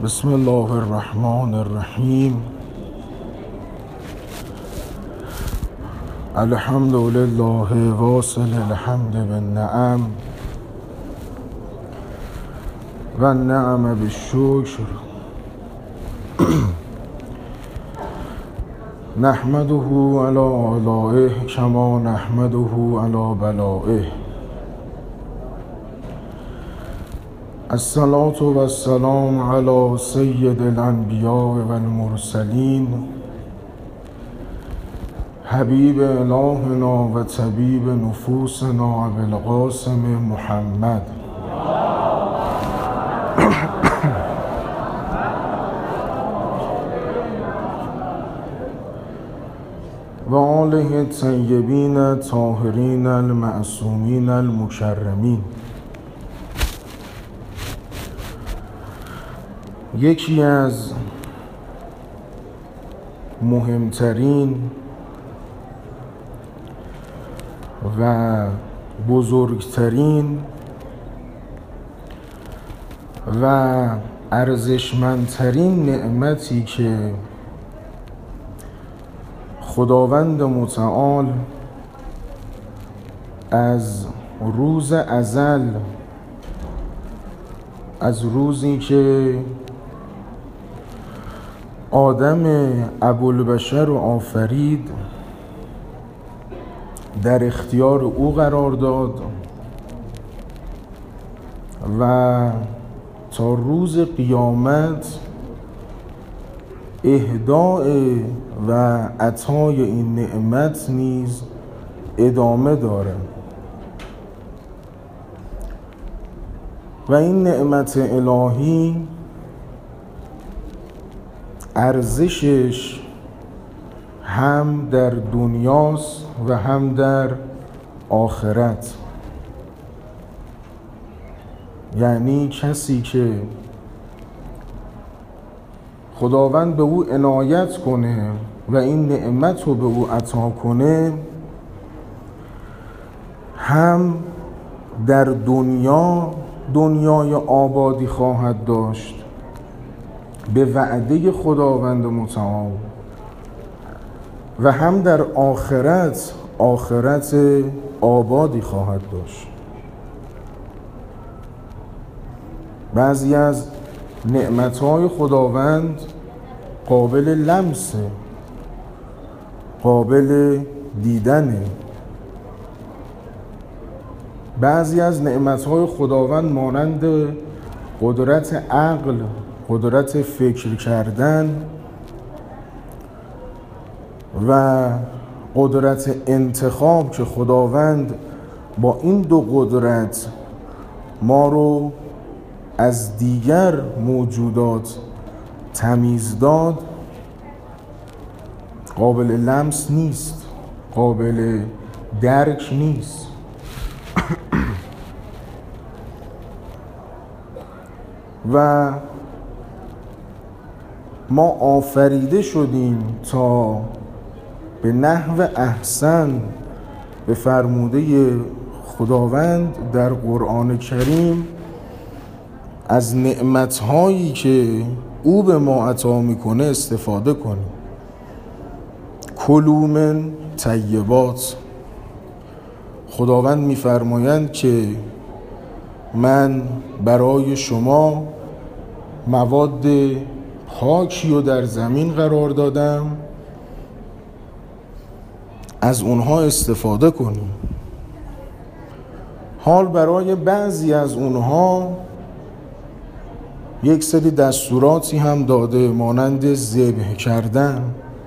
بسم الله الرحمن الرحیم. الحمد لله واصل الحمد بالنعم و النعم بالشکر. نحمده علی آلائه کما نحمده علی بلائه. الصلاة و السلام علی سید الانبیاء و المرسلین حبیب الهنا و طبیب نفوسنا ابوالقاسم محمد و آله الطیبین الطاهرین المعصومین المکرمین. یکی از مهمترین و بزرگترین و ارزشمندترین نعمتی که خداوند متعال از روز ازل، از روزی که آدم ابوالبشر رو آفرید، در اختیار او قرار داد و تا روز قیامت اهداء و عطای این نعمت نیز ادامه داره. و این نعمت الهی ارزشش هم در دنیاست و هم در آخرت. یعنی کسی که خداوند به او عنایت کنه و این نعمت رو به او عطا کنه، هم در دنیای آبادی خواهد داشت به وعده خداوند متعال، و هم در آخرت آبادی خواهد داشت. بعضی از نعمتهای خداوند قابل لمسه، قابل دیدنه. بعضی از نعمتهای خداوند مانند قدرت عقل، قدرت فکر کردن و قدرت انتخاب که خداوند با این دو قدرت ما رو از دیگر موجودات تمیز داد، قابل لمس نیست، قابل درک نیست. و ما آفریده شدیم تا به نحو احسن به فرموده خداوند در قرآن کریم از نعمت‌هایی که او به ما عطا میکنه استفاده کنیم. کلوا من طیبات. خداوند میفرمایند که من برای شما مواد پاکی رو در زمین قرار دادم، از اونها استفاده کنیم. حال برای بعضی از اونها یک سری دستوراتی هم داده، مانند ذبح کردن.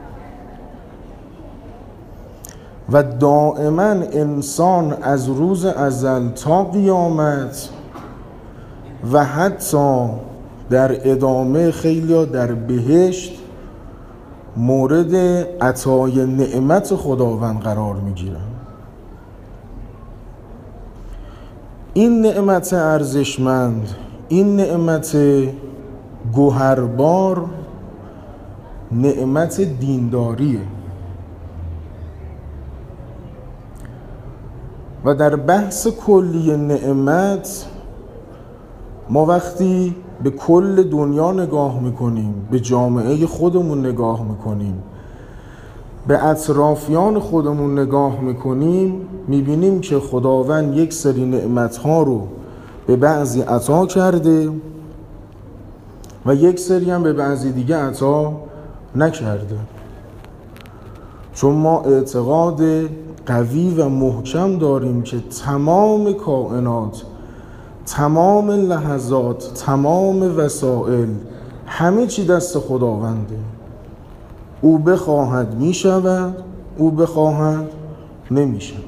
و دائما انسان از روز ازل تا قیامت و حتی در ادامه خیلیا در بهشت مورد عطای نعمت خداوند قرار میگیرن. این نعمت ارزشمند، این نعمت گوهربار، نعمت دینداریه. و در بحث کلی نعمت ما وقتی به کل دنیا نگاه میکنیم، به جامعه خودمون نگاه میکنیم، به اطرافیان خودمون نگاه میکنیم، میبینیم که خداوند یک سری نعمتها رو به بعضی عطا کرده و یک سری هم به بعضی دیگه عطا نکرده. چون ما اعتقاد قوی و محکم داریم که تمام کائنات، تمام لحظات، تمام وسائل، همه چی دست خداونده. او بخواهد می شود، او بخواهد نمی شود.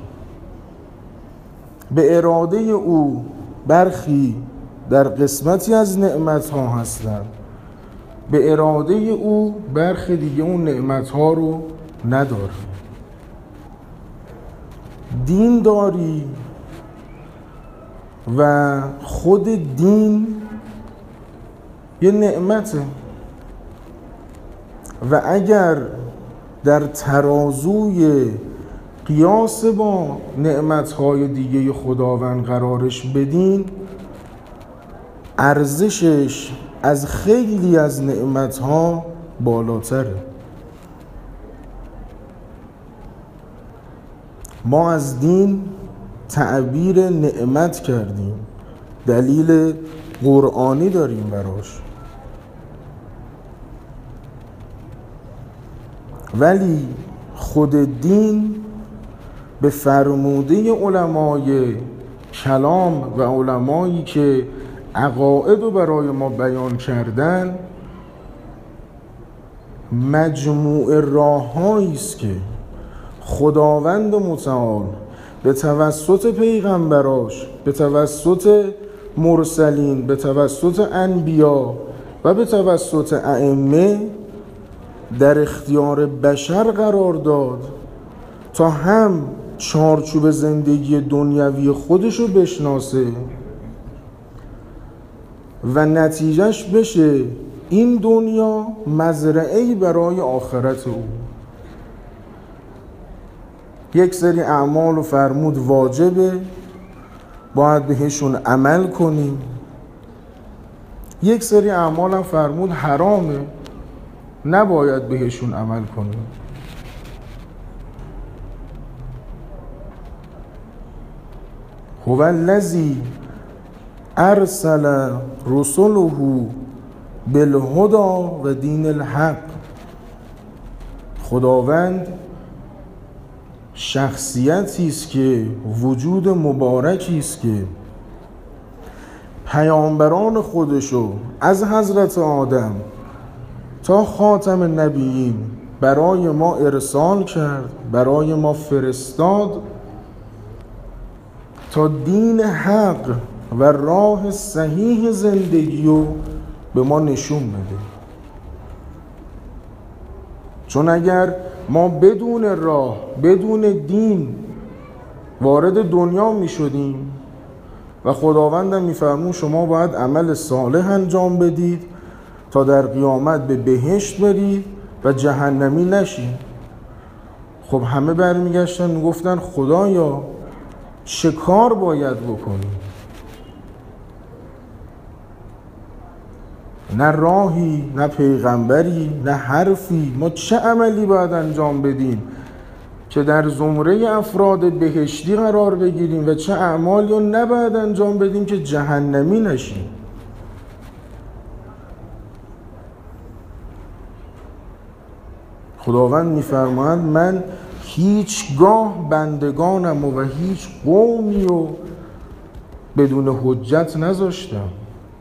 به اراده او برخی در قسمتی از نعمتها هستند، به اراده او برخی دیگه اون نعمتها رو نداره. دین داری و خود دین یه نعمته و اگر در ترازوی قیاس با نعمتهای دیگه خداوند قرارش بدین، ارزشش از خیلی از نعمتها بالاتره. ما از دین تعبیر نعمت کردیم، دلیل قرآنی داریم براش، ولی خود دین به فرموده علمای کلام و علمایی که عقاید رو برای ما بیان کردن، مجموع راه‌هایی است که خداوند متعال به توسط پیغمبراش، به توسط مرسلین، به توسط انبیا و به توسط ائمه در اختیار بشر قرار داد تا هم چارچوب زندگی دنیوی خودشو بشناسه و نتیجهش بشه این دنیا مزرعه‌ای برای آخرت او. یک سری اعمال و فرمود واجبه، باید بهشون عمل کنیم. یک سری اعمال هم فرمود حرامه، نباید بهشون عمل کنیم. هو الذی ارسل رسله بالهدی و دین الحق. خداوند شخصیتی است که وجود مبارکی است که پیامبران خودشو از حضرت آدم تا خاتم نبیین برای ما ارسال کرد، برای ما فرستاد تا دین حق و راه صحیح زندگی رو به ما نشون بده. چون اگر ما بدون راه، بدون دین وارد دنیا می شدیم و خداوندم می فرمون شما باید عمل صالح انجام بدید تا در قیامت به بهشت برید و جهنمی نشید، خب همه برمیگشتن و گفتن خدایا چه کار باید بکنیم؟ نه راهی، نه پیغمبری، نه حرفی. ما چه عملی باید انجام بدیم که در زمره افراد بهشتی قرار بگیریم و چه اعمالی رو نباید انجام بدیم که جهنمی نشیم؟ خداوند می‌فرماید من هیچگاه بندگانم و هیچ قومی رو بدون حجت نذاشتم.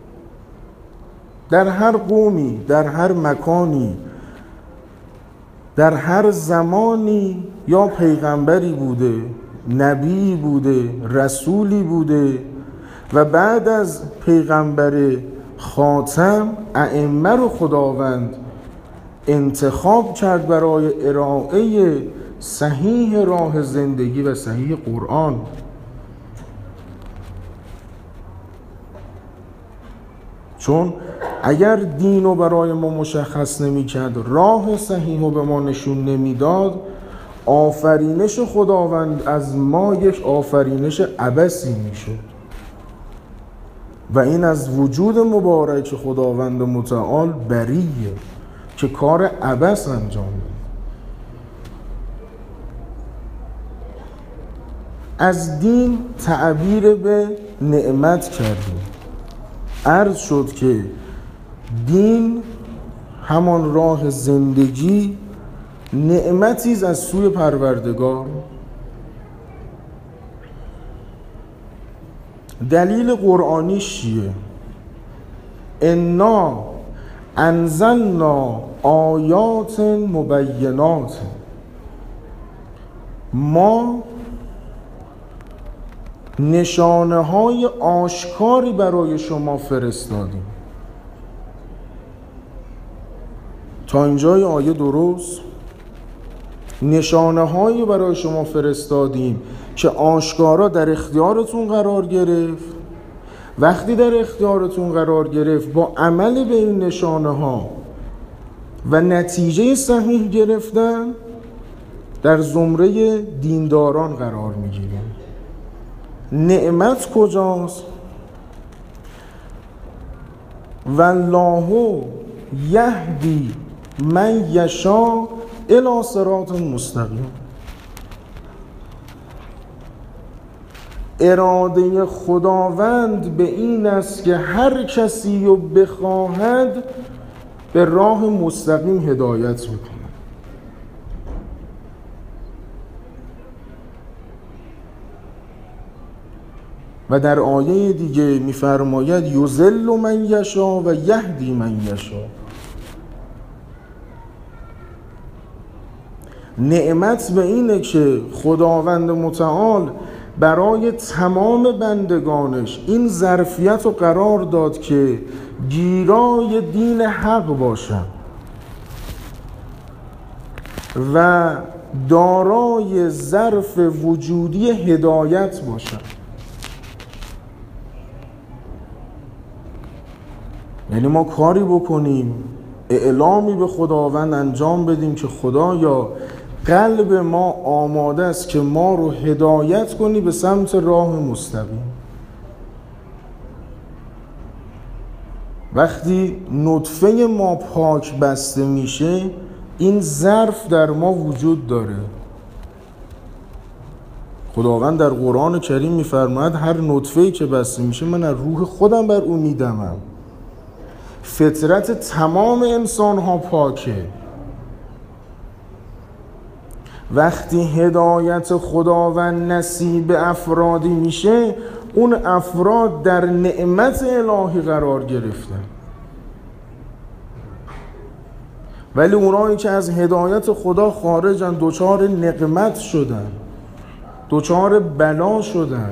در هر قومی، در هر مکانی، در هر زمانی یا پیغمبری بوده، نبی بوده، رسولی بوده و بعد از پیغمبر خاتم ائمه رو خداوند انتخاب کرد برای ارائه صحیح راه زندگی و صحیح قرآن. چون اگر دین رو برای ما مشخص نمی کرد، راه صحیح رو به ما نشون نمی داد، آفرینش خداوند از ما یک آفرینش عبثی می شد. و این از وجود مبارک خداوند متعال بریه که کار عبث انجام بده. از دین تعبیر به نعمت کردیم. عرض شد که دین همان راه زندگی نعمتی از سوی پروردگار. دلیل قرآنیش چیه؟ انا انزلنا آیات مبینات، ما نشانه های آشکاری برای شما فرستادیم. تا اینجای آیه درست؟ نشانه هایی برای شما فرستادیم که آشکارا در اختیارتون قرار گرفت. وقتی در اختیارتون قرار گرفت، با عمل به این نشانه ها و نتیجه صحیح گرفتن در زمره دینداران قرار میگیریم. نعمت کجاست؟ والله یهدی من یشاء الی صراط مستقیم. اراده خداوند به این است که هر کسی رو بخواهد به راه مستقیم هدایت میکنه. و در آیه دیگه میفرماید یضل من یشاء و یهدی من یشاء. نعمت به اینه که خداوند متعال برای تمام بندگانش این ظرفیت رو قرار داد که گیرای دین حق باشن و دارای ظرف وجودی هدایت باشن. یعنی ما کاری بکنیم، اعلامی به خداوند انجام بدیم که خدایا قلب ما آماده است که ما رو هدایت کنی به سمت راه مستقیم. وقتی نطفه ما پاک بسته میشه، این ظرف در ما وجود داره. خداوند در قرآن کریم میفرماید هر نطفه‌ای که بسته میشه من از روح خودم بر او میدمم. فطرت تمام انسان ها پاکه. وقتی هدایت خداوند نصیب افرادی میشه، اون افراد در نعمت الهی قرار گرفتن. ولی اونایی که از هدایت خدا خارجن دچار نقمت شدن، دچار بلا شدن.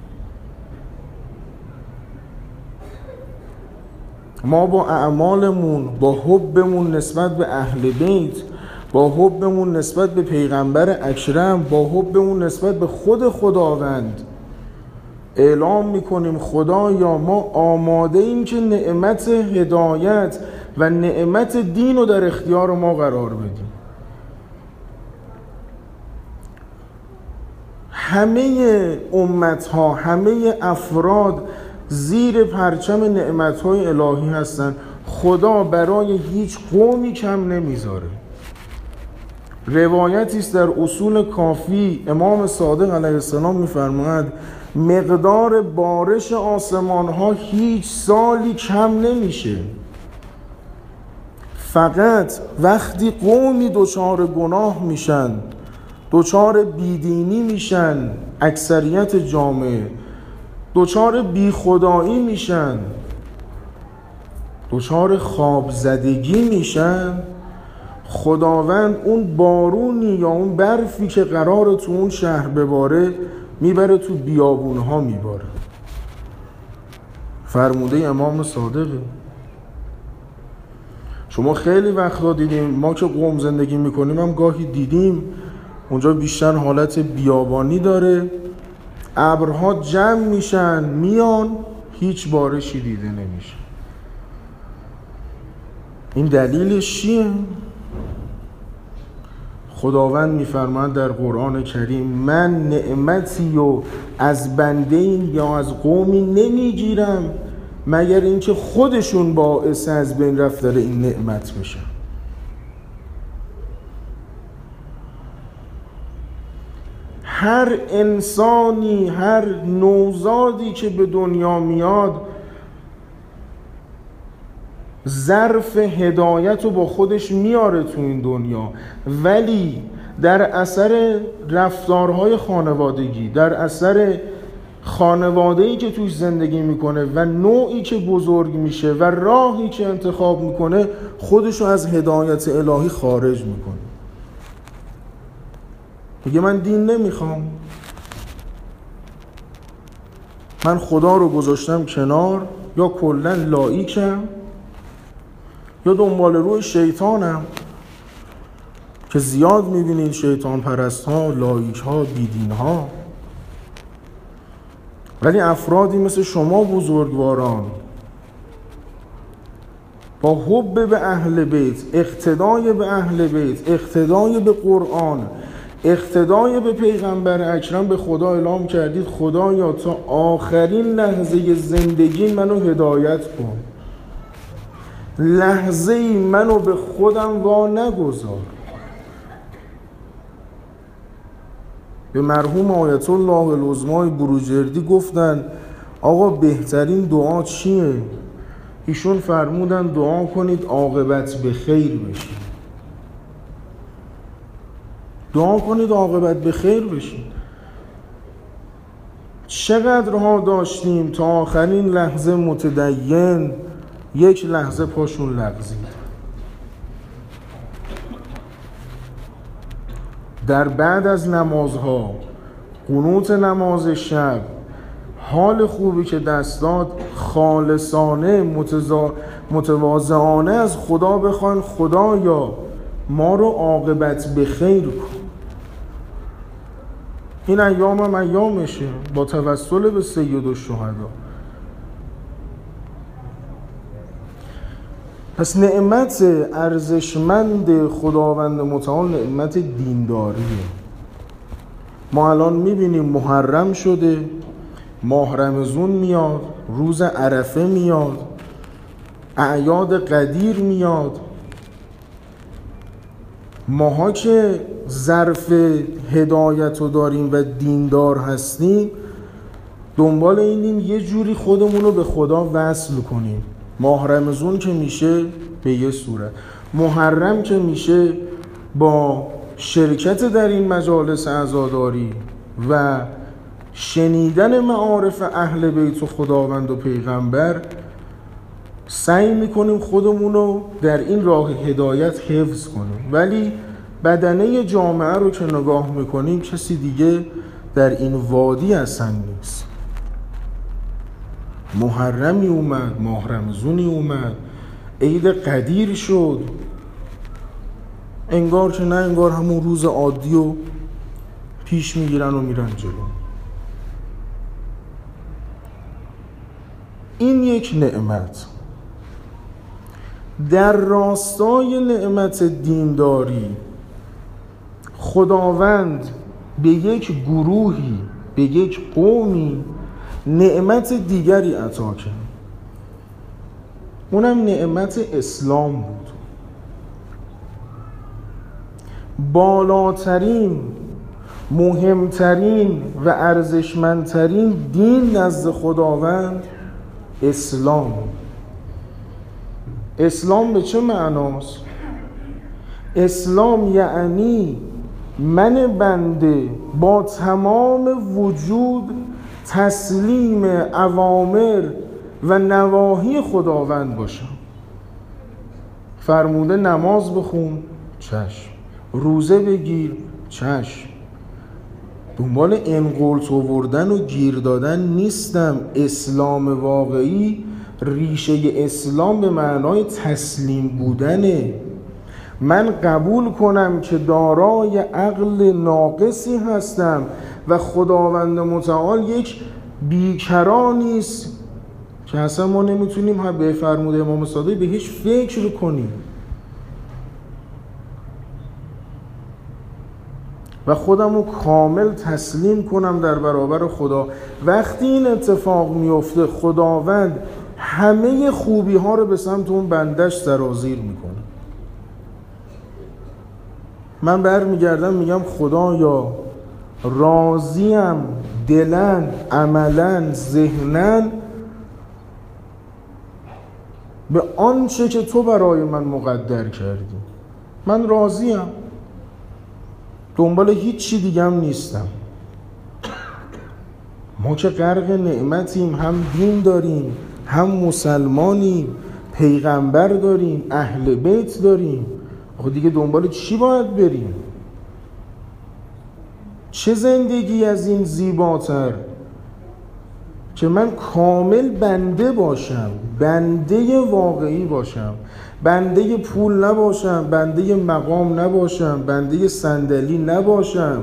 ما با اعمالمون، با حبمون نسبت به اهل بیت، با حبمون نسبت به پیغمبر اکرم، با حبمون نسبت به خود خداوند اعلام میکنیم خدایا ما آماده ایم که نعمت هدایت و نعمت دین رو در اختیار ما قرار بدیم. همه امتها، همه افراد زیر پرچم نعمت‌های الهی هستن. خدا برای هیچ قومی کم نمیذاره. روایتی است در اصول کافی، امام صادق علیه السلام میفرماید مقدار بارش آسمان ها هیچ سالی کم نمیشه، فقط وقتی قومی دچار گناه میشن، دچار بیدینی میشن، اکثریت جامعه دچار بیخدایی میشن، دچار خواب زدگی میشن، خداوند اون بارونی یا اون برفی که قرار تو اون شهر بباره میبره تو بیابونها میباره. فرموده امام صادقه. شما خیلی وقتا دیدیم، ما که قم زندگی میکنیم هم گاهی دیدیم اونجا بیشتر حالت بیابانی داره، ابرها جمع میشن میان، هیچ بارشی دیده نمیشه. این دلیلش چیه؟ خداوند میفرماید در قرآن کریم من نعمتی رو از بنده یا از قومی نمیگیرم مگر اینکه خودشون باعث از بین رفتن این نعمت بشن. هر انسانی، هر نوزادی که به دنیا میاد ظرف هدایت رو با خودش میاره تو این دنیا، ولی در اثر رفتارهای خانوادگی، در اثر خانواده‌ای که توش زندگی میکنه و نوعی که بزرگ میشه و راهی که انتخاب میکنه، خودش رو از هدایت الهی خارج میکنه. میگه من دین نمیخوام، من خدا رو گذاشتم کنار، یا کلا لایکم یا دنبال روی شیطانم، که زیاد میبینید شیطان پرست ها، لایک ها، بیدین ها. ولی افرادی مثل شما بزرگواران با حب به اهل بیت، اقتدای به اهل بیت، اقتدای به قرآن، اقتدای به پیغمبر اکرم به خدا اعلام کردید خدایا تا آخرین لحظه زندگی منو هدایت کن، لحظه ای منو به خودم وا نگذار. به مرحوم آیت الله العظمای بروجردی گفتن آقا بهترین دعا چیه؟ ایشون فرمودن دعا کنید عاقبت به خیر بشید. دعا کنید عاقبت به خیر بشید. چقدرها داشتیم تا آخرین لحظه متدین، یک لحظه پاشون لغزید. در بعد از نمازها، قنوت نماز شب، حال خوبی که دست داد، خالصانه متواضعانه از خدا بخواین خدایا ما رو عاقبت به خیر کن. این ایام هم ایامشه با توسل به سید الشهدا. پس نعمت ارزشمند خداوند متعال نعمت دینداریه. ما الان میبینیم محرم شده، ماه رمضان میاد، روز عرفه میاد، اعیاد قدیر میاد. ماها که ظرف هدایت رو داریم و دیندار هستیم، دنبال اینیم یه جوری خودمون رو به خدا وصل کنیم. ماه رمضان که میشه به یه صورت، محرم که میشه با شرکت در این مجالس عزاداری و شنیدن معارف اهل بیت و خداوند و پیغمبر، سعی میکنیم خودمون رو در این راه هدایت حفظ کنیم. ولی بدنه جامعه رو که نگاه میکنیم کسی دیگه در این وادی اصلا نیست. محرمی اومد، ماه رمضانی اومد، عید قدیر شد، انگار که نه انگار همون روز عادی رو پیش میگیرن و میرن جلو. این یک نعمت. در راستای نعمت دینداری خداوند به یک گروهی، به یک قومی نعمت دیگری عطا کرد. اونم نعمت اسلام بود. بالاترین، مهمترین و ارزشمندترین دین نزد خداوند اسلام. اسلام به چه معناست؟ اسلام یعنی من بنده با تمام وجود تسلیم اوامر و نواهی خداوند باشم. فرموده نماز بخون، چشم. روزه بگیر، چشم. دنبال انقلت آوردن و گیر دادن نیستم. اسلام واقعی، ریشه اسلام به معنای تسلیم بودنه. من قبول کنم که دارای عقل ناقصی هستم و خداوند متعال یک بیکرا نیست که اصلا ما نمیتونیم به فرموده امام صادق به هیچ فکر کنیم و خودم رو کامل تسلیم کنم در برابر خدا. وقتی این اتفاق میفته، خداوند همه خوبی ها رو به سمت اون بندش سرازیر میکنه. من برمیگردم میگم خدایا راضیم دلن عملن ذهنن به آنچه که تو برای من مقدر کردی. من راضیم، دنبال هیچ چی دیگم نیستم. ما که غرق نعمتیم، هم دین داریم، هم مسلمانیم، پیغمبر داریم، اهل بیت داریم. آخه دیگه دنبال چی باید بریم؟ چه زندگی از این زیباتر که من کامل بنده باشم، بنده واقعی باشم، بنده پول نباشم، بنده مقام نباشم، بنده صندلی نباشم،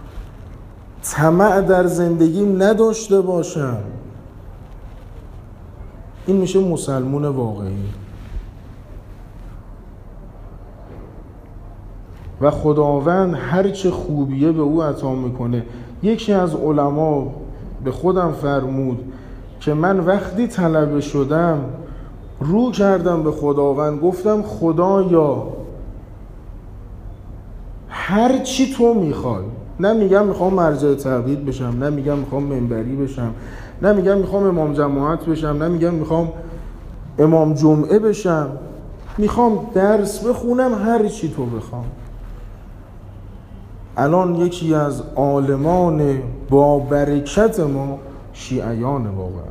طمع در زندگیم نداشته باشم. این میشه مسلمون واقعی. و خداوند هر چه خوبیه به او عطا میکنه. یکی از علما به خودم فرمود که من وقتی طلبه شدم رو کردم به خداوند، گفتم خدایا هر چی تو میخوای، نه میگم میخوام مرجع تقلید بشم، نه میگم میخوام منبری بشم، نه میگم میخوام امام جماعت بشم، نه میگم میخوام امام جمعه بشم، میخوام درس بخونم، هر چی تو بخوام. الان یکی از عالمان با برکت ما شیعیان واقعا.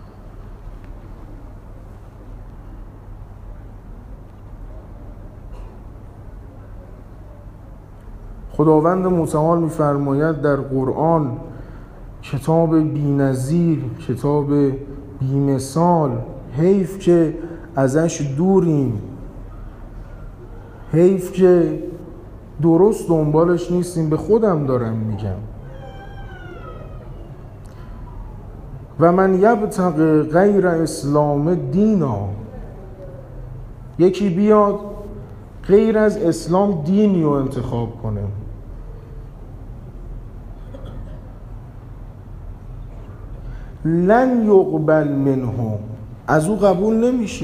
خداوند متعال می‌فرماید در قرآن کتاب بی‌نظیر، کتاب بی‌مثال، حیف که ازش دوریم، حیف که درست دنبالش نیستیم. به خودم دارم میگم. و من یبتغی غیر اسلام دینا، یکی بیاد غیر از اسلام دینی رو انتخاب کنه، لن یقبل منه، از او قبول نمیشه.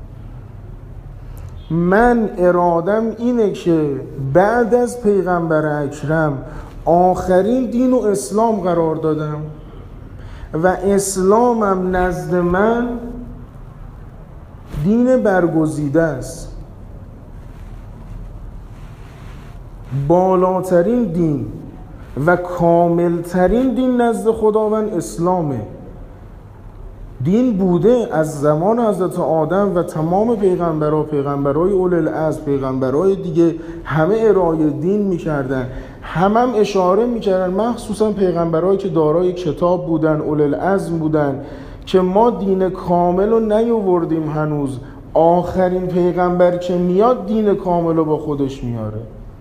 من ارادم اینه که بعد از پیغمبر اکرم آخرین دین و اسلام قرار دادم و اسلامم نزد من دین برگزیده است. بالاترین دین و کاملترین دین نزد خداوند اسلامه. دین بوده از زمان حضرت آدم و تمام پیغمبرای اول العزم، پیغمبرای دیگه همه ارائه دین میکردن، هم اشاره میکردن، مخصوصا پیغمبرایی که دارای کتاب بودن، اول العزم بودن، که ما دین کامل رو نیاوردیم هنوز، آخرین پیغمبر که میاد دین کامل رو با خودش میاره.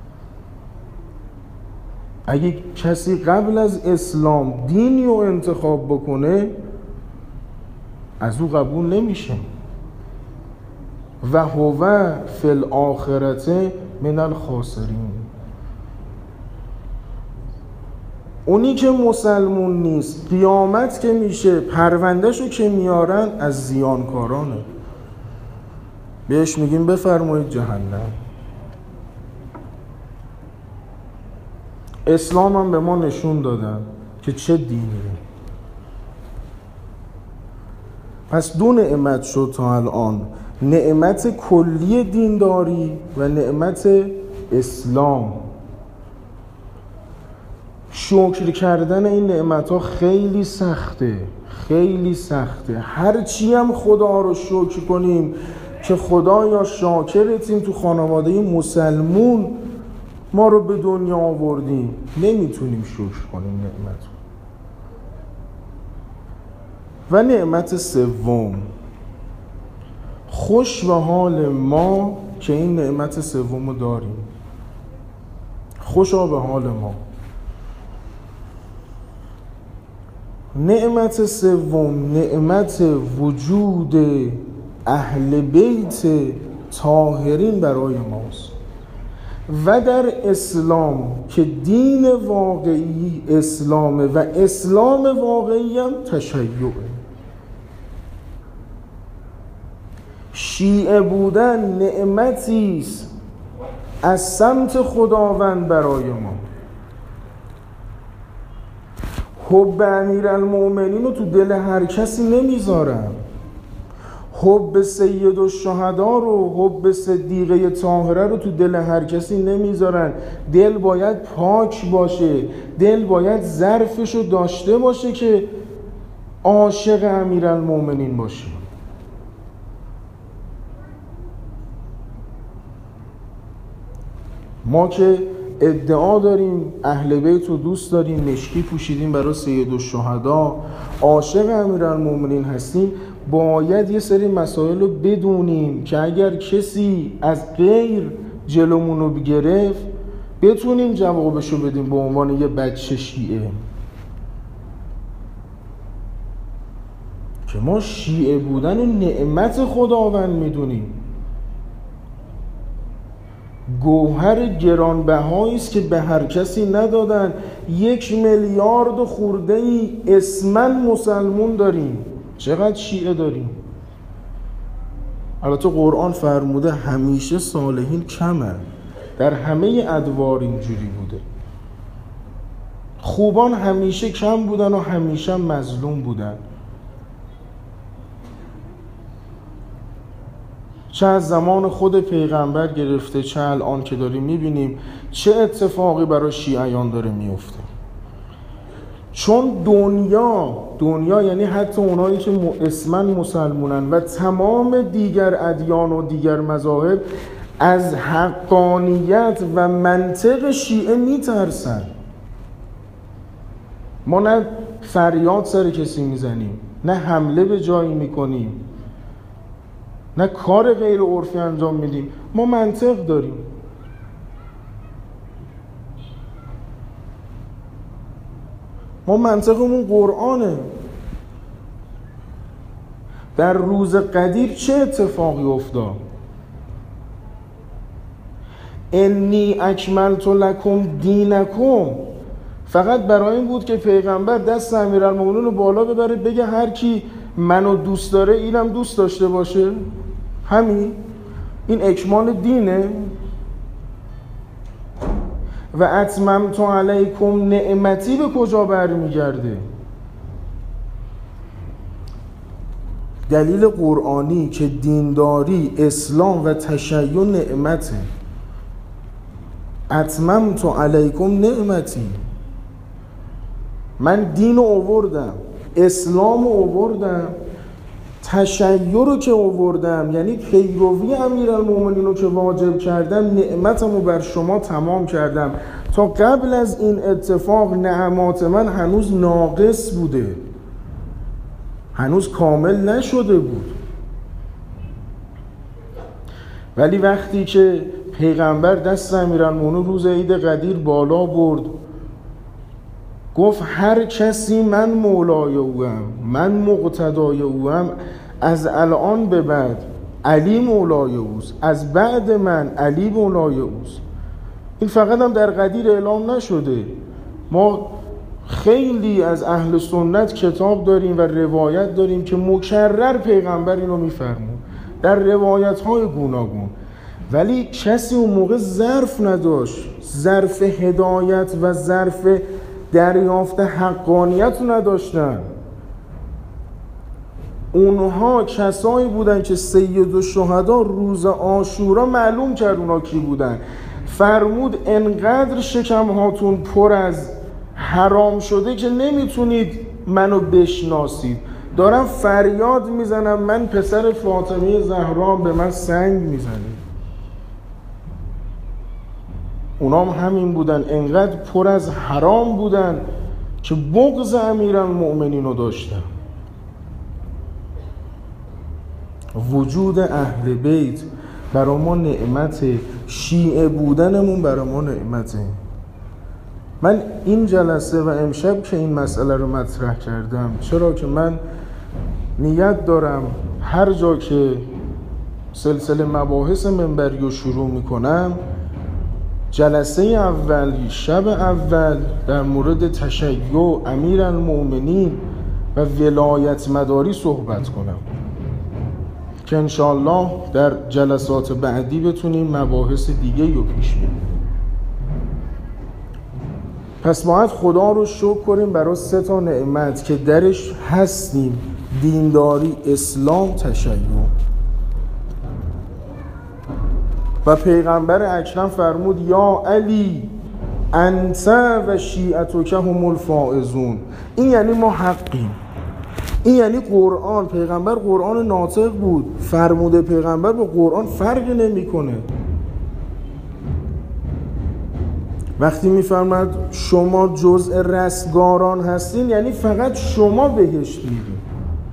اگه کسی قبل از اسلام دینی رو انتخاب بکنه از او قبول نمیشه. و هو فی الاخرة من الخاسرین. اونی که مسلمون نیست قیامت که میشه پروندهشو که میارن از زیانکارانه. بهش میگیم بفرمایید جهنم. اسلام هم به ما نشون دادن که چه دینیه. پس دو نعمت شد تا الان، نعمت کلی دینداری و نعمت اسلام. شکر کردن این نعمت ها خیلی سخته، خیلی سخته. هرچی هم خدا رو شکر کنیم که خدایا شاکرتیم، تو خانواده مسلمون ما رو به دنیا آوردیم، نمیتونیم شکر کنیم نعمت. و نعمت سوم، خوش و حال ما که این نعمت سوم رو داریم. خوشا به حال ما. نعمت سوم نعمت وجود اهل بیت طاهرین برای ماست. و در اسلام که دین واقعی اسلامه و اسلام واقعی هم تشیعه. شیعه بودن نعمتی است از سمت خداوند برای ما. حب امیرالمؤمنین رو تو دل هر کسی نمیذارم، حب سید الشهدا رو، حب صدیقه طاهره رو تو دل هر کسی نمیذارن. دل باید پاک باشه، دل باید ظرفش رو داشته باشه که عاشق امیرالمؤمنین باشه. ما که ادعا داریم اهل بیت رو دوست داریم، مشکی پوشیدیم برای سید الشهدا، عاشق امیرالمؤمنین هستیم، باید یه سری مسائل رو بدونیم که اگر کسی از غیر جلومون رو گرفت بتونیم جوابشو بدیم به عنوان یه بچه شیعه. که ما شیعه بودن و نعمت خداوند میدونیم، گوهر گرانبهایی است که به هر کسی ندادن. 1 میلیارد خورده ای اسماً مسلمون داریم، چقدر شیعه داریم؟ البته قرآن فرموده همیشه صالحین کمن، در همه ادوار اینجوری بوده. خوبان همیشه کم بودن و همیشه مظلوم بودن. چه از زمان خود پیغمبر گرفته چه الان که داریم میبینیم چه اتفاقی برای شیعیان داره میفته. چون دنیا یعنی حتی اونایی که اسماً مسلمونن و تمام دیگر ادیان و دیگر مذاهب از حقانیت و منطق شیعه میترسن. ما نه فریاد سر کسی میزنیم، نه حمله به جایی میکنیم، نه کار غیر عرفی انجام میدیم، ما منطق داریم. ما منطقمون قرآنه. در روز قدیر چه اتفاقی افتاد؟ انی اکملت لکم دینکم، فقط برای این بود که پیغمبر دست امیرالمؤمنین رو بالا ببره بگه هر کی منو دوست داره اینم دوست داشته باشه. همین این اکمال دینه. و اتممت علیکم نعمتی به کجا برمیگرده؟ دلیل قرآنی که دینداری، اسلام و تشیع نعمته. اتممت علیکم نعمتی، من دین رو آوردم، اسلام رو آوردم، تشیع رو که آوردم یعنی پیروی امیرالمؤمنین رو که واجب کردم، نعمتم رو بر شما تمام کردم. تا قبل از این اتفاق نعمات من هنوز ناقص بوده، هنوز کامل نشده بود. ولی وقتی که پیغمبر دست امیرالمؤمنین روز عید قدیر بالا برد، گفت هر کسی من مولای اوام، من مقتدای اوام، از الان به بعد علی مولای اوست، از بعد من علی مولای اوست. این فقط هم در قدیر اعلام نشده. ما خیلی از اهل سنت کتاب داریم و روایت داریم که مکرر پیغمبر اینو میفرمود در روایت های گوناگون. ولی کسی اون موقع ظرف نداشت، ظرف هدایت و ظرف دریافت حقانیت رو نداشتن. اونها کسایی بودن که سید الشهدا روز عاشورا معلوم کرد اونا کی بودن. فرمود انقدر شکم هاتون پر از حرام شده که نمیتونید منو بشناسید. دارم فریاد میزنم من پسر فاطمه زهرا، به من سنگ میزنید. اونا هم همین بودن، انقدر پر از حرام بودن که بغض امیرالمؤمنین رو داشتن. وجود اهل بیت برای ما نعمته، شیعه بودنمون برای ما نعمته. من این جلسه و امشب که این مسئله رو مطرح کردم، چرا که من نیت دارم هر جا که سلسله مباحث منبری رو شروع میکنم، جلسه اول، شب اول در مورد تشیع امیرالمؤمنین و ولایت مداری صحبت کنم که انشاءالله در جلسات بعدی بتونیم مباحث دیگه رو پیش بریم. پس باید خدا رو شکر کنیم برای 3 نعمت که درش هستیم: دینداری، اسلام، تشیع. و پیغمبر اکرم فرمود یا علی انت و شیعتک هم الفائزون. این یعنی ما حقیم. این یعنی قرآن. پیغمبر قرآن ناطق بود. فرموده پیغمبر با قرآن فرقی نمیکنه. وقتی میفرماد شما جزء رستگاران هستین، یعنی فقط شما بهشت میرین.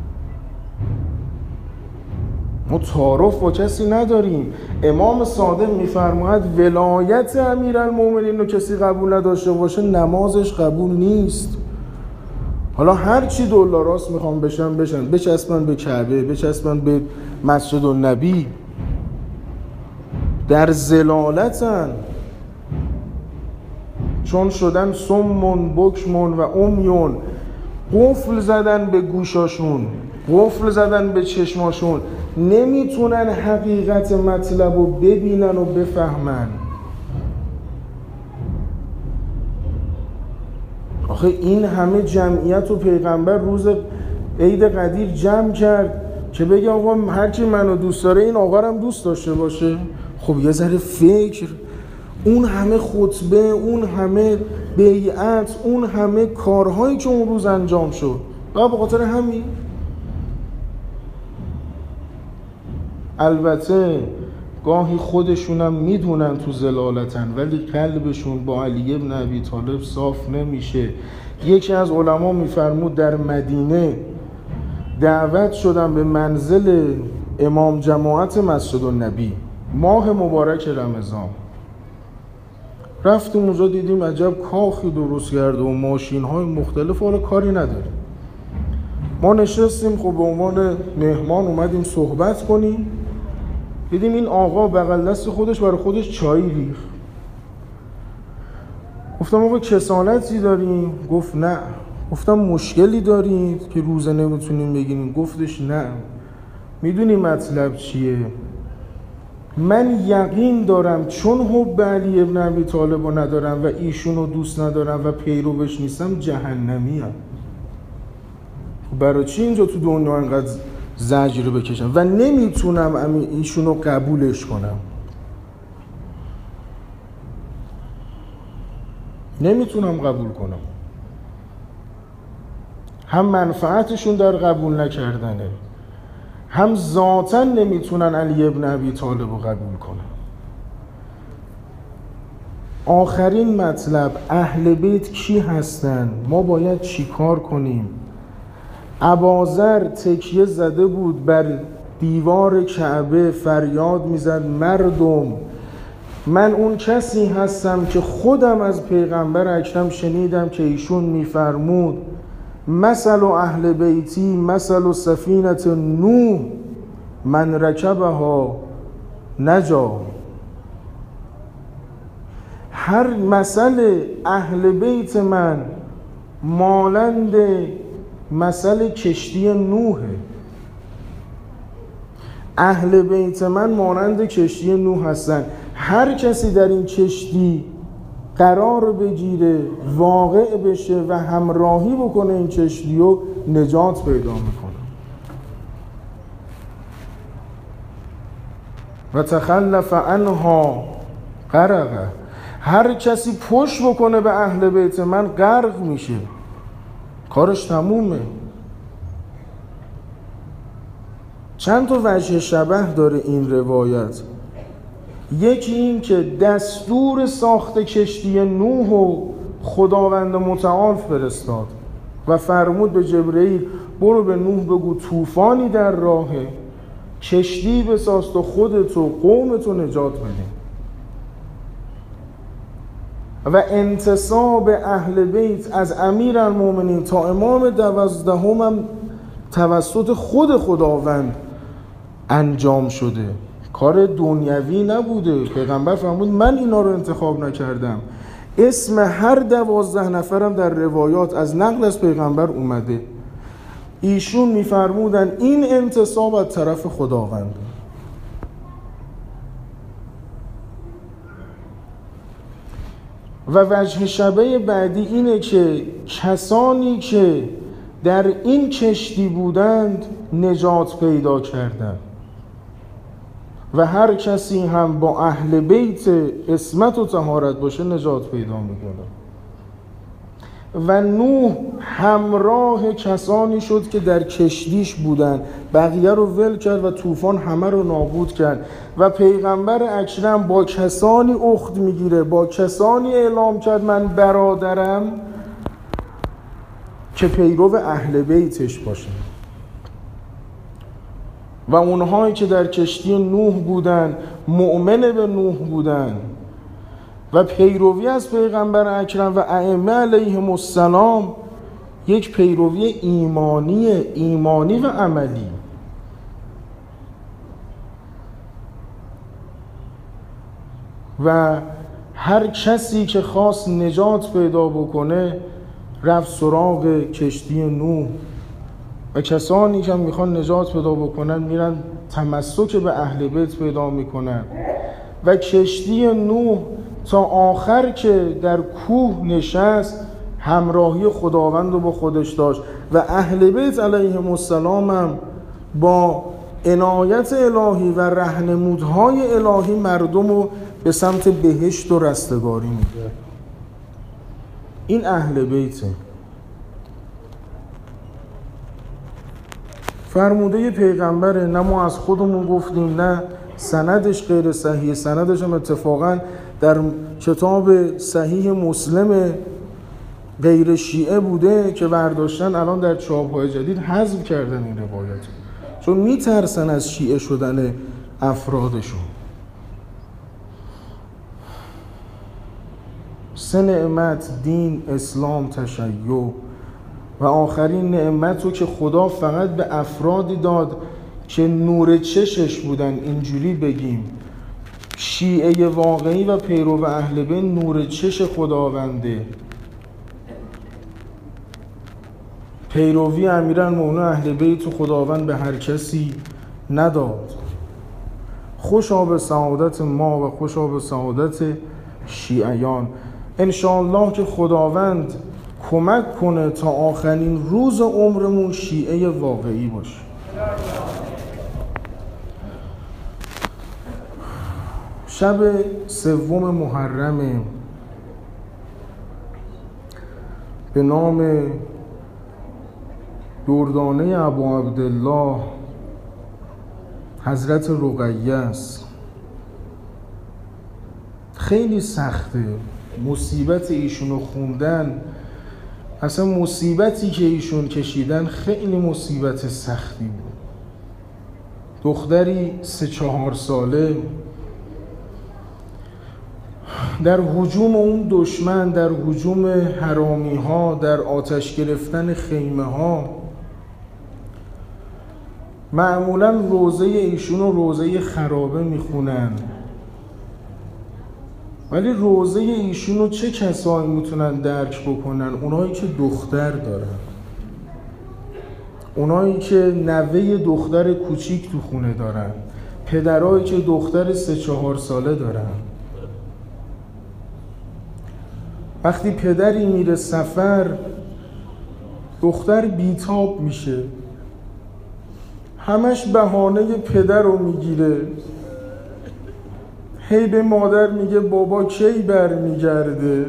ما تعارف با کسی نداریم. امام صادق میفرماید ولایت امیرالمومنین رو کسی قبول نداشته باشه نمازش قبول نیست. حالا هر چی دولاراست میخوام بشن بچسبن به کعبه، بچسبن به مسجد النبی، در ضلالتن، چون شدن سمون بکمون و امیون، قفل زدن به گوشاشون، قفل زدن به چشماشون، نمیتونن حقیقت مطلب رو ببینن و بفهمن. آخه این همه جمعیت و پیغمبر روز عید قدیر جمع کرد که بگه آقا هرچی منو دوست داره این آقا هم دوست داشته باشه. خب یه ذره فکر، اون همه خطبه، اون همه بیعت، اون همه کارهایی که اون روز انجام شد، و به خاطر همین. البته گاهی خودشونم میدونن تو ضلالتن، ولی قلبشون با علی بن ابی طالب صاف نمیشه. یکی از علما میفرمود در مدینه دعوت شدم به منزل امام جماعت مسجد النبی ماه مبارک رمضان. رفتیم اونجا، دیدیم عجب کاخی درست کرده و ماشین های مختلف، حالا کاری نداریم. ما نشستیم، خب به عنوان مهمان اومدیم صحبت کنیم. دیدیم این آقا بغل دست خودش برای خودش چای ریخت. گفتم آقا کسالتی داریم؟ گفت نه. گفتم مشکلی دارید که روزه نمیتونیم بگیریم؟ گفتش نه. میدونی مطلب چیه؟ من یقین دارم چون حب علی ابن ابی طالب رو ندارم و ایشونو دوست ندارم و پیروش نیستم جهنمی هم. برای چی اینجا تو دنیا انقدر زجر بکشم و نمیتونم ایشونو قبولش کنم؟ نمیتونم قبول کنم. هم منفعتشون در قبول نکردنه، هم ذاتاً نمیتونن علی ابن ابی طالب رو قبول کنن. آخرین مطلب، اهل بیت کی هستن؟ ما باید چی کار کنیم؟ اباذر تکیه زده بود بر دیوار کعبه، فریاد میزد مردم من اون کسی هستم که خودم از پیغمبر اکرم شنیدم که ایشون میفرمود مثل اهل بیتی مثل سفینه نوح من رکبها نجا. هر مثل اهل بیت من مانند مثل کشتی نوحه. اهل بیت من مانند کشتی نوح هستن. هر کسی در این کشتی قرار بگیره، واقع بشه و همراهی بکنه این کشتی و نجات پیدا میکنه. و تخلف عنها غرقه. هر کسی پشت بکنه به اهل بیت من غرق میشه، کارش تمومه. چند تا وجه شبه داره این روایت. یکی این که دستور ساخت کشتی نوح و خداوند متعال فرستاد و فرمود به جبرئیل برو به نوح بگو طوفانی در راهه، کشتی بساز تا خودتو قومتو نجات بده. و انتصاب اهل بیت از امیرالمومنین تا امام 12 هم توسط خود خداوند انجام شده، کار دنیوی نبوده. پیغمبر فرمود من اینا رو انتخاب نکردم. اسم هر 12 نفرم در روایات از نقل از پیغمبر اومده. ایشون میفرمودن این انتصاب از طرف خداوند. و وجه شبه بعدی اینه که کسانی که در این کشتی بودند نجات پیدا کردند و هر کسی هم با اهل بیت عصمت و طهارت باشه نجات پیدا میکنه. و نوح همراه کسانی شد که در کشتیش بودن، بقیه رو ول کرد و طوفان همه رو نابود کرد. و پیغمبر اکرم با کسانی اخت میگیره، با کسانی اعلام کرد من برادرم که پیرو اهل بیتش باشه. و اونهایی که در کشتی نوح بودن مؤمن به نوح بودن و پیروی از پیغمبر اکرم و ائمه علیهم السلام، یک پیروی ایمانی و عملی. و هر کسی که خواست نجات پیدا بکنه رفت سراغ کشتی نوح و کسانی که میخوان نجات پیدا بکنن میرن تمسک به اهل بیت پیدا میکنن. و کشتی نوح تا آخر که در کوه نشست همراهی خداوند رو با خودش داشت و اهل بیت علیهم السلام هم با عنایت الهی و راهنمودهای الهی مردم رو به سمت بهشت و رستگاری میده. این اهل بیته. فرموده پیغمبره، نه ما از خودمون گفتیم نه سندش غیر صحیح. سندش هم اتفاقا در کتاب صحیح مسلم غیر شیعه بوده که برداشتن الان در چاپ‌های جدید حذف کردن این روایت، چون میترسن از شیعه شدن افرادشون. 3 نعمت، دین، اسلام، تشیع. و آخرین نعمت رو که خدا فقط به افرادی داد که نور چشش بودن، اینجوری بگیم شیعه واقعی و پیرو اهل بیت نور چش خداونده. پیروی امیرالمومنین اهل بیت و خداوند به هر کسی نداد. خوشا به سعادت ما و خوشا به سعادت شیعیان. انشاءالله که خداوند کمک کنه تا آخرین روز عمرمون شیعه واقعی باشه. شب 3 محرم به نام دردانه ابو عبدالله حضرت رقیه است. خیلی سخته مصیبت ایشونو خوندن. اصلا مصیبتی که ایشون کشیدن خیلی مصیبت سختی بود. دختری 3-4 ساله در هجوم اون دشمن، در هجوم حرامی ها، در آتش گرفتن خیمه ها. معمولا روزه ایشون رو روزه خرابه میخونن، ولی روزه ایشون رو چه کسایی میتونن درک بکنن؟ اونایی که دختر دارن، اونایی که نوه دختر کوچیک تو خونه دارن، پدرایی که دختر 3-4 ساله دارن. وقتی پدری میره سفر دختر بیتاب میشه، همش بهانه پدر رو میگیره، هی به مادر میگه بابا کی برمیگرده.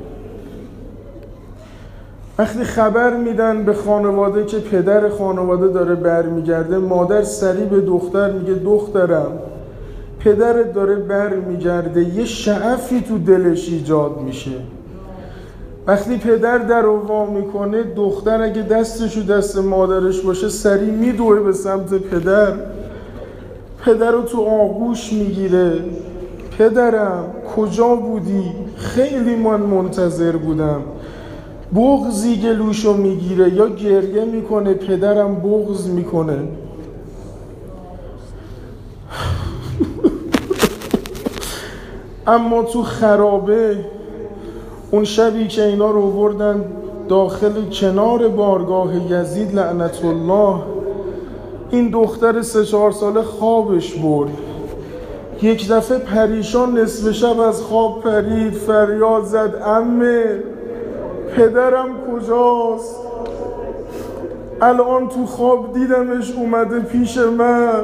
وقتی خبر میدن به خانواده که پدر خانواده داره برمیگرده، مادر سریع به دختر میگه دخترم پدرت داره برمیگرده. یه شعفی تو دلش ایجاد میشه. وقتی پدر در رو وا میکنه، دختر اگه دستشو دست مادرش باشه سریع میدوه به سمت پدر. پدر رو تو آغوش میگیره، پدرم کجا بودی؟ خیلی من منتظر بودم. بغضی گلوشو میگیره یا گریه میکنه، پدرم بغض میکنه. اما تو خرابه اون شبی که اینا رو آوردن داخل کنار بارگاه یزید لعنت الله. این دختر 3-4 ساله خوابش برد. یک دفعه پریشان نصف شب از خواب پرید، فریاد زد عمه پدرم کجاست؟ الان تو خواب دیدمش اومده پیش من.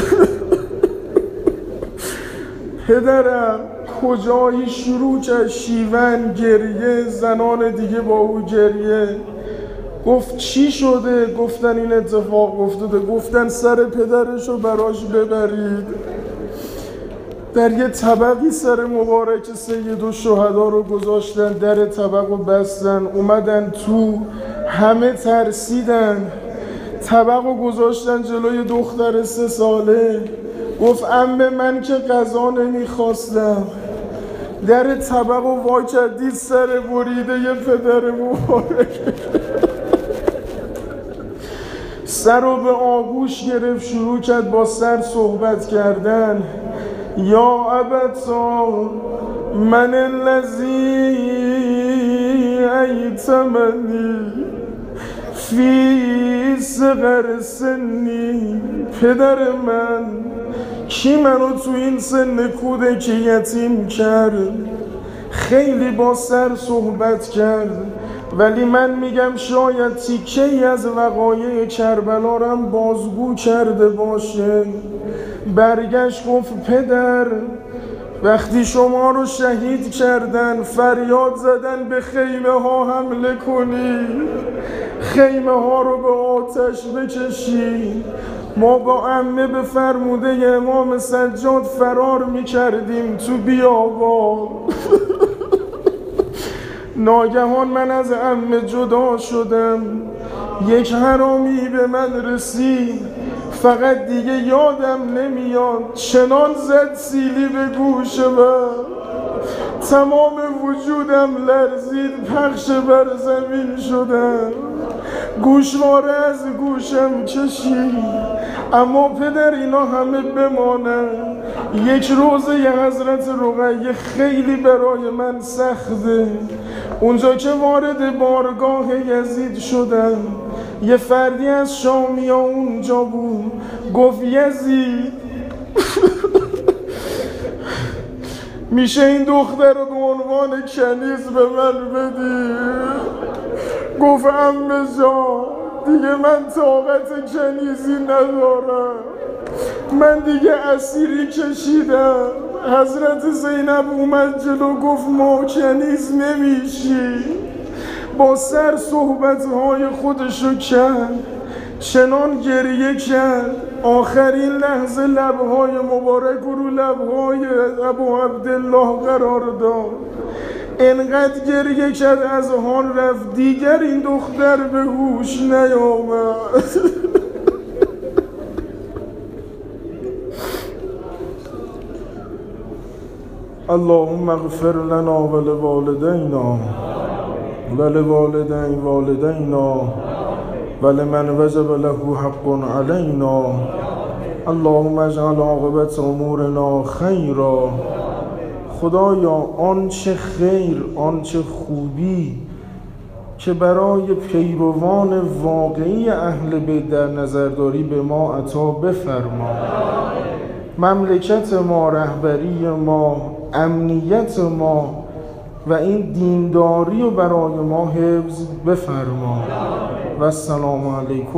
پدرم کجایی؟ شروع کرد شیون گریه، زنان دیگه با او گریه. گفت چی شده؟ گفتن این اتفاق افتاده. گفتن سر پدرشو براش ببرید. در یه طبقی سر مبارک سیدالشهدا رو گذاشتن، در طبق رو بستن، اومدن تو، همه ترسیدن. طبق رو گذاشتن جلوی دختر 3 ساله. گفت عمه من که غذا نمیخواستم. در طبق رو وا کرد، دید سر بریده یه پدر مبارک. سر رو به آغوش گرفت، شروع کرد با سر صحبت کردن. یا ابتا من الذی ایتمنی فی صغر سنی. پدر من کی منو تو این سن کودکی یتیم کرد؟ خیلی با سر صحبت کرد. ولی من میگم شاید تیکه‌ای از وقایع کربلا رو هم بازگو کرده باشه. برگشت گفت پدر وقتی شما رو شهید کردن فریاد زدن به خیمه ها حمله کنی، خیمه ها رو به آتش بکشی. ما با عمه به فرموده امام سجاد فرار میکردیم تو بیابان. ناگهان من از عمه جدا شدم. یک حرامی به من رسید، فقط دیگه یادم نمیاد چنان زد سیلی به گوش من، تمام وجودم لرزید، پخش بر زمین شدم، گوشواره از گوشم کشید. اما پدر اینا همه بمانن. یک روزه ی حضرت رقیه خیلی برای من سخته. اونجا که وارد بارگاه یزید شدم، یه فردی از شامیا اونجا بود. گفت یزید میشه این دختر رو به عنوان کنیز به من بدی؟ گفت عمه جان دیگه من طاقت کنیزی ندارم، من دیگه اسیری کشیدم. حضرت زینب اومد جلو گفت ما کنیز نمیشی. با سر صحبتهای خودشو کرد، چنان گریه کرد. آخرین لحظه لبهای مبارک رو لبهای ابو عبدالله قرار داد. انقدر گریه کرد از حال رفت، دیگر این دختر به هوش نیامد. اللهم اغفر لنا ولوالدینا ولوالدینا ولمن وجب له حق علینا. اللهم اجعل عاقبت امورنا خیرا. خدایا آنچه خیر، آنچه خوبی که برای پیروان واقعی اهل بیت در نظر داری به ما عطا بفرما. مملکت ما، رهبری ما، امنیت ما و این دینداری رو برای ما حفظ بفرما. و السلام علیکم.